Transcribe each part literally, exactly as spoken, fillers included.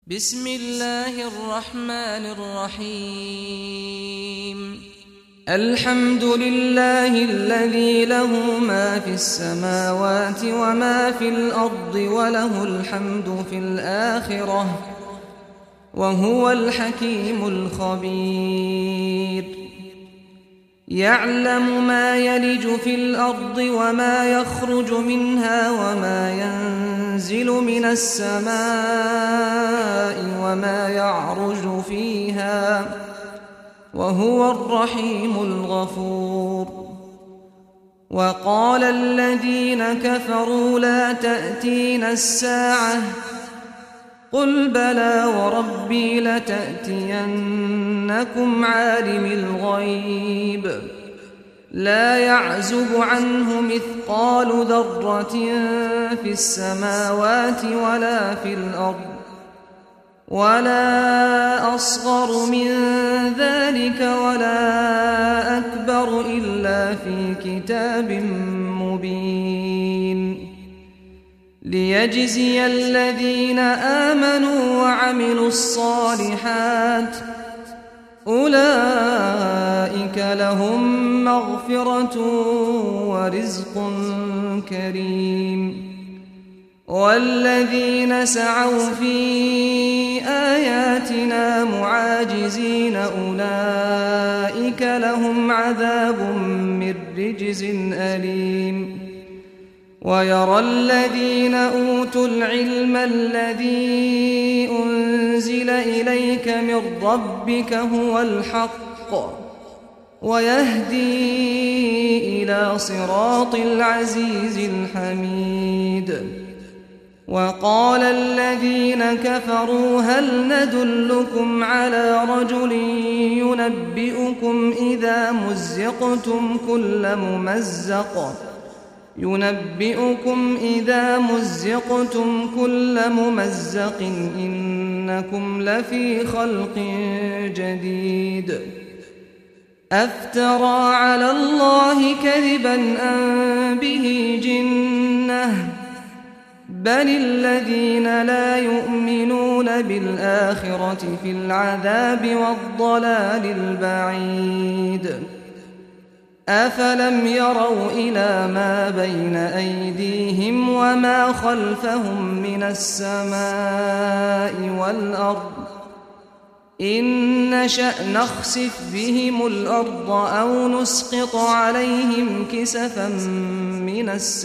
بسم الله الرحمن الرحيم الحمد لله الذي له ما في السماوات وما في الأرض وله الحمد في الآخرة وهو الحكيم الخبير يعلم ما يلج في الأرض وما يخرج منها وما ينزل من السماء وما يعرج فيها وهو الرحيم الغفور وقال الذين كفروا لا تأتينا الساعة قل بلى وربي لتأتينكم عالم الغيب لا يعزب عنه مثقال ذرة في السماوات ولا في الأرض ولا أصغر من ذلك ولا أكبر إلا في كتاب مبين ليجزي الذين آمنوا وعملوا الصالحات أولئك لهم مغفرة ورزق كريم والذين سعوا في آياتنا معاجزين أولئك لهم عذاب من رجز أليم ويرى الذين أوتوا العلم الذي أنزل إليك من ربك هو الحق ويهدي إلى صراط العزيز الحميد وقال الذين كفروا هل ندلكم على رجل ينبئكم إذا مزقتم كل ممزق ينبئكم إذا مزقتم كل ممزق إنكم لفي خلق جديد أفترى على الله كذبا أم به جنة بل الذين لا يؤمنون بالآخرة في العذاب والضلال البعيد أفلم يروا إلى ما بين أيديهم وما خلفهم من السماء والأرض إن نشأ نخسف بهم الأرض أو نسقط عليهم كسفا من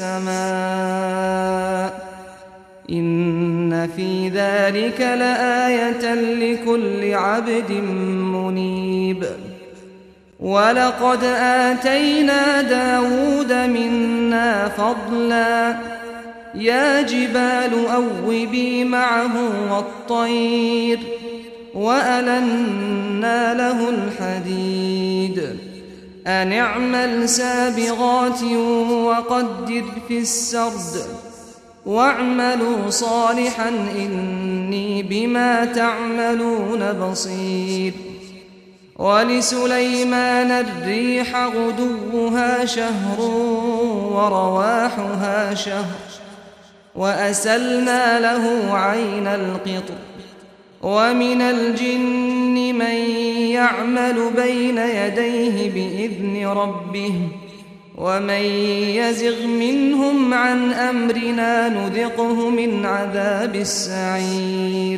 السماء إن في ذلك لآية لكل عبد منيب ولقد آتينا داود منا فضلا يا جبال أوبي معه والطير وألنا له الحديد أن اعمل سابغات وقدر في السرد واعملوا صالحا إني بما تعملون بصير ولسليمان الريح غدوها شهر ورواحها شهر وأسلنا له عين القطر ومن الجن من يعمل بين يديه بإذن ربه ومن يزغ منهم عن أمرنا نذقه من عذاب السعير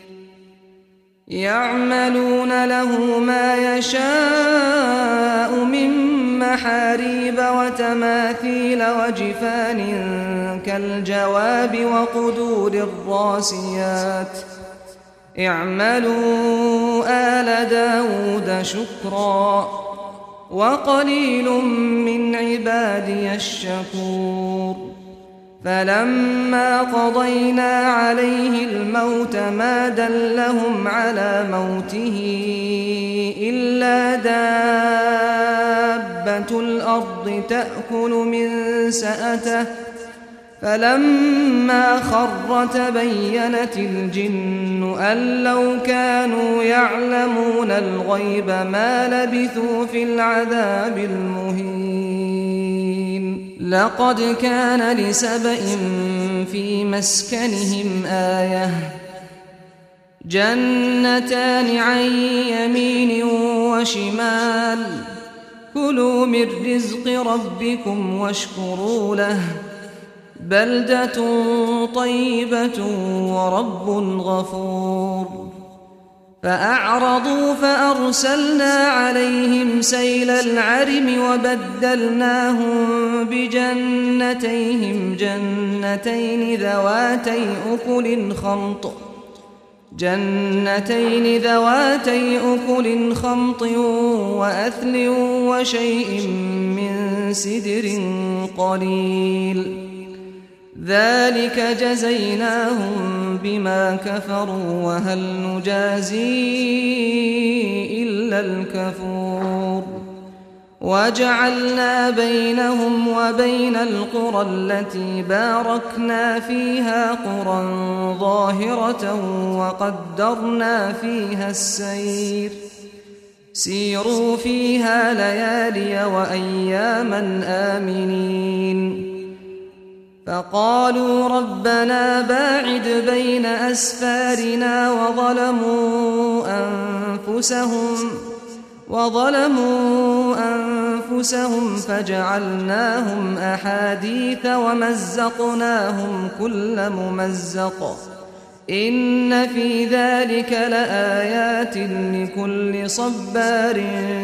يعملون له ما يشاء من محاريب وتماثيل وجفان كالجواب وقدور الراسيات اعملوا آل داود شكرا وقليل من عبادي الشكور فلما قضينا عليه الموت ما دلهم على موته إلا دابة الأرض تأكل من سأته فلما خر تبينت الجن أن لو كانوا يعلمون الغيب ما لبثوا في العذاب المهين لقد كان لسبإ في مسكنهم آية جنتان عن يمين وشمال كلوا من رزق ربكم واشكروا له بلدة طيبة ورب غفور فأعرضوا فأرسلنا عليهم سيل العرم وبدلناهم بجنتيهم جنتين ذواتي أكل خمط جنتين ذواتي أكل خمط وأثل وشيء من سدر قليل ذلك جزيناهم بما كفروا وهل نجازي إلا الكفور وجعلنا بينهم وبين القرى التي باركنا فيها قرى ظاهرة وقدرنا فيها السير سيروا فيها ليالي وأياما آمنين فقالوا ربنا باعد بين أسفارنا وظلموا أنفسهم وظلموا أنفسهم فجعلناهم أحاديث ومزقناهم كل ممزق إن في ذلك لآيات لكل صبار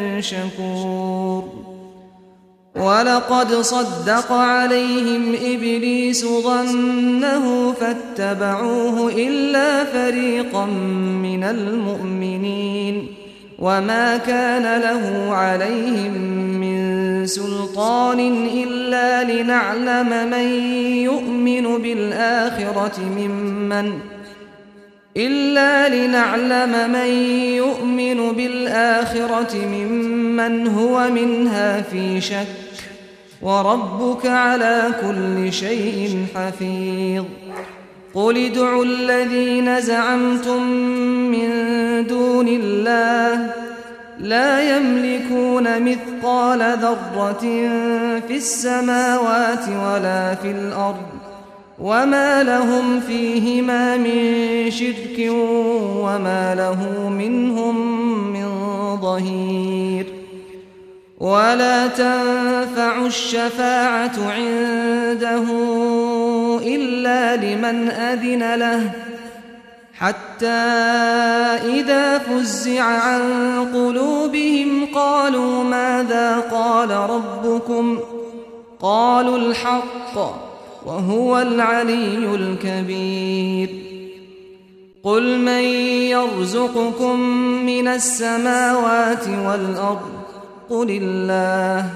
شكور ولقد صدق عليهم إبليس ظنه فاتبعوه إلا فريقا من المؤمنين وما كان له عليهم من سلطان إلا لنعلم من يؤمن بالآخرة ممن إلا لنعلم من يؤمن بالآخرة ممن هو منها في شك وربك على كل شيء حفيظ قل ادعوا الذين زعمتم من دون الله لا يملكون مثقال ذرة في السماوات ولا في الأرض وما لهم فيهما من شرك وما له منهم من ظهير ولا تنفع الشفاعة عنده إلا لمن أذن له حتى إذا فزع عن قلوبهم قالوا ماذا قال ربكم قالوا الحق وهو العلي الكبير قل من يرزقكم من السماوات والأرض قل الله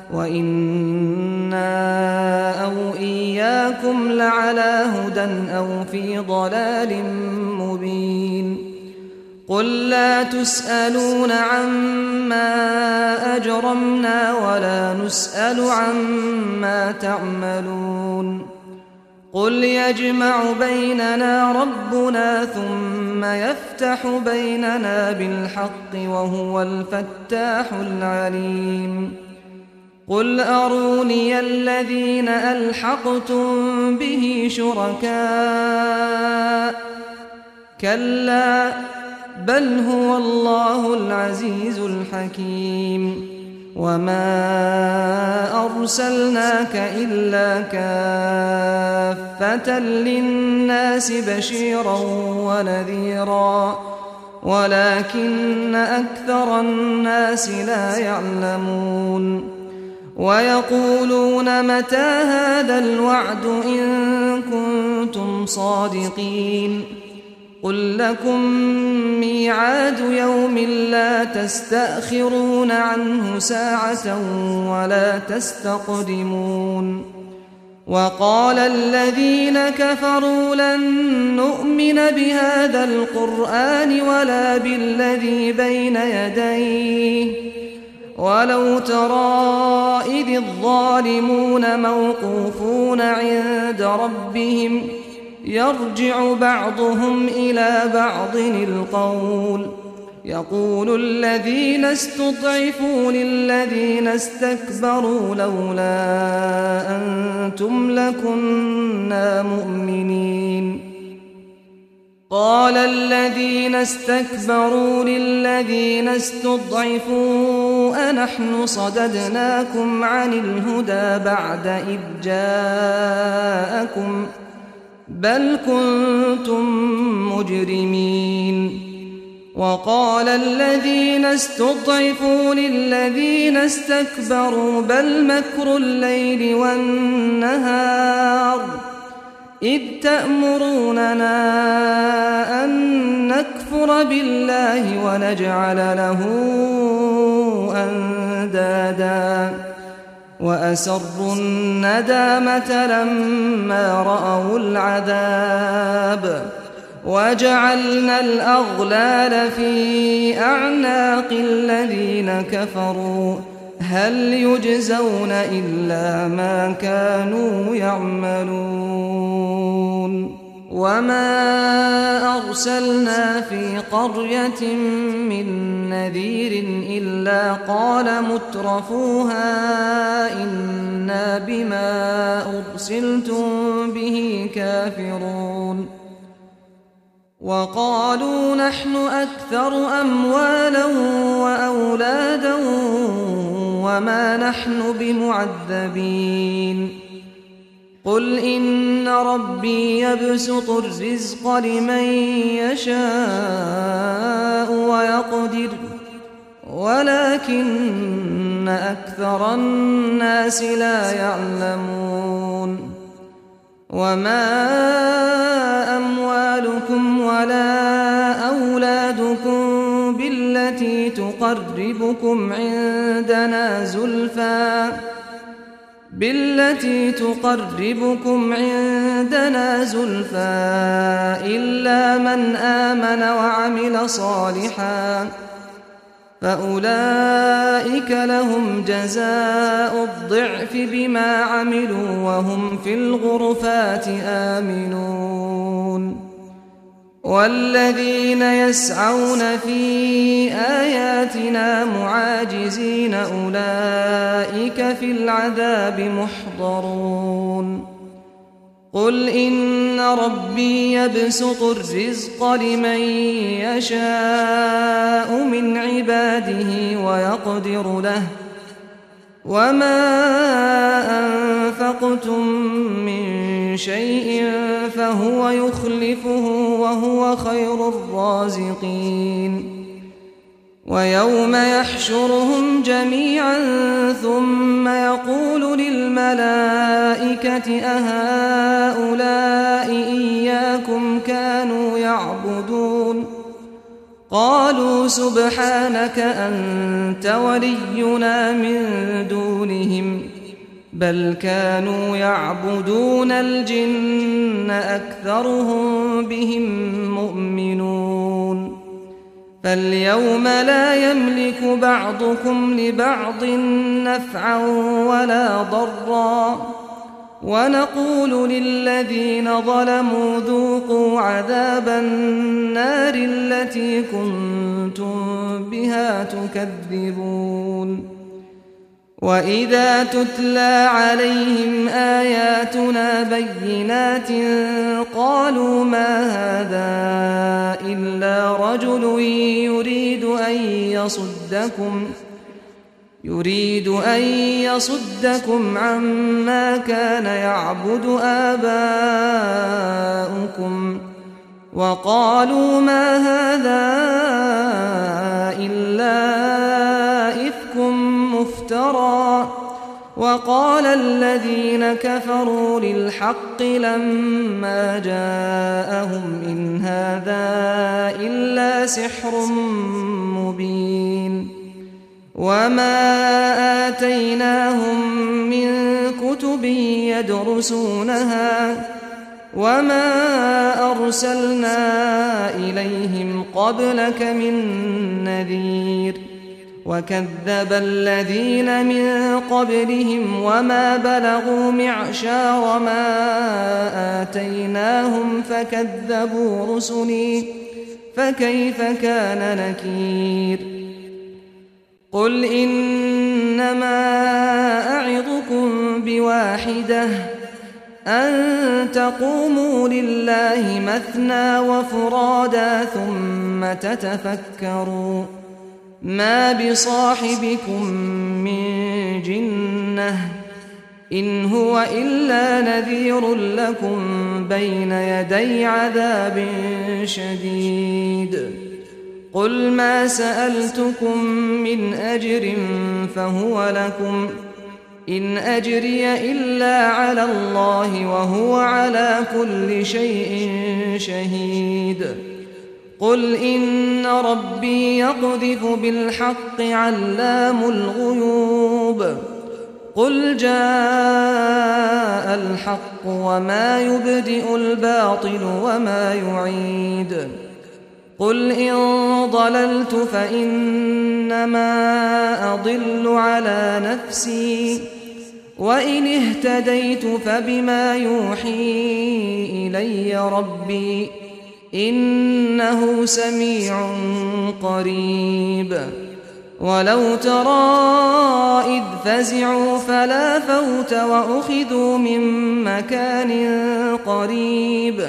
وإنا أو إياكم لعلى هدى أو في ضلال مبين قل لا تسألون عما أجرمنا ولا نسأل عما تعملون قل يجمع بيننا ربنا ثم يفتح بيننا بالحق وهو الفتاح العليم قل أروني الذين ألحقتم به شركاء كلا بل هو الله العزيز الحكيم وما أرسلناك إلا كافة للناس بشيرا ونذيرا ولكن أكثر الناس لا يعلمون ويقولون متى هذا الوعد إن كنتم صادقين قل لكم ميعاد يوم لا تستأخرون عنه ساعة ولا تستقدمون وقال الذين كفروا لن نؤمن بهذا القرآن ولا بالذي بين يديه ولو ترى إذ الظالمون موقوفون عند ربهم يرجع بعضهم إلى بعض القول يقول الذين استضعفوا للذين استكبروا لولا أنتم لكنا مؤمنين قال الذين استكبروا للذين استضعفوا أنحن صددناكم عن الهدى بعد إذ جاءكم بل كنتم مجرمين وقال الذين استضعفوا للذين استكبروا بل مكر الليل والنهار إذ تأمروننا أن نكفر بالله ونجعل له أندادا وأسروا الندامة لما رأوا العذاب وجعلنا الأغلال في أعناق الذين كفروا هل يجزون إلا ما كانوا يعملون وما أرسلنا في قرية من نذير إلا قال مترفوها إنا بما أرسلتم به كافرون وقالوا نحن أكثر أموالا وأولادا وما نحن بمعذبين قل إن ربي يبسط الرزق لمن يشاء ويقدر ولكن أكثر الناس لا يعلمون وما أموالكم ولا أولادكم بالتي تقربكم عندنا زلفى بالتي تقربكم عندنا زلفى إلا من آمن وعمل صالحا فأولئك لهم جزاء الضعف بما عملوا وهم في الغرفات آمنون والذين يسعون في آياتنا معاجزين أولئك في العذاب محضرون قل إن ربي يبسط الرزق لمن يشاء من عباده ويقدر له وما أنفقتم من شيء فهو يخلفه وهو خير الرازقين ويوم يحشرهم جميعا ثم يقول للملائكة أهؤلاء إياكم كانوا يعبدون قالوا سبحانك أنت ولينا من دونهم بل كانوا يعبدون الجن أكثرهم بهم مؤمنون فاليوم لا يملك بعضكم لبعض نفعا ولا ضرا ونقول للذين ظلموا ذوقوا عذاب النار التي كنتم بها تكذبون وإذا تتلى عليهم آياتنا بينات قالوا ما هذا إلا رجل يريد أن يصدكم يريد أن يصدكم عما كان يعبد آباؤكم وقالوا ما هذا إلا إفك مفترى وقال الذين كفروا للحق لما جاءهم إن هذا إلا سحر مبين وما آتيناهم من كتب يدرسونها وما أرسلنا إليهم قبلك من نذير وكذب الذين من قبلهم وما بلغوا معشار ما آتيناهم فكذبوا رسلي فكيف كان نكير قل إنما أعظكم بواحدة أن تقوموا لله مثنى وفرادا ثم تتفكروا ما بصاحبكم من جنة إن هو إلا نذير لكم بين يدي عذاب شديد قل ما سألتكم من أجر فهو لكم إن أجري إلا على الله وهو على كل شيء شهيد قل إن ربي يقذف بالحق علام الغيوب قل جاء الحق وما يبدئ الباطل وما يعيد قل إن ضللت فإنما أضل على نفسي وإن اهتديت فبما يوحي إلي ربي إنه سميع قريب ولو ترى إذ فزعوا فلا فوت وأخذوا من مكان قريب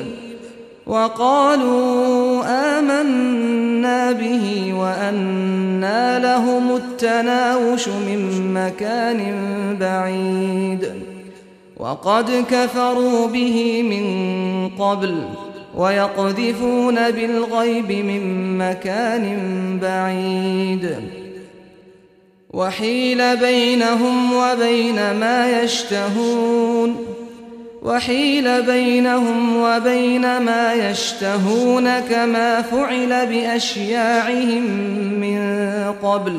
وقالوا آمنا به وأنى لهم التناوش من مكان بعيد وقد كفروا به من قبل ويقذفون بالغيب من مكان بعيد وحيل بينهم وبين ما يشتهون وحيل بينهم وبين ما يشتهون كما فعل بأشياعهم من قبل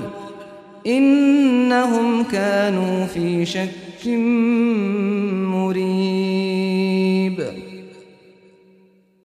إنهم كانوا في شك مريب.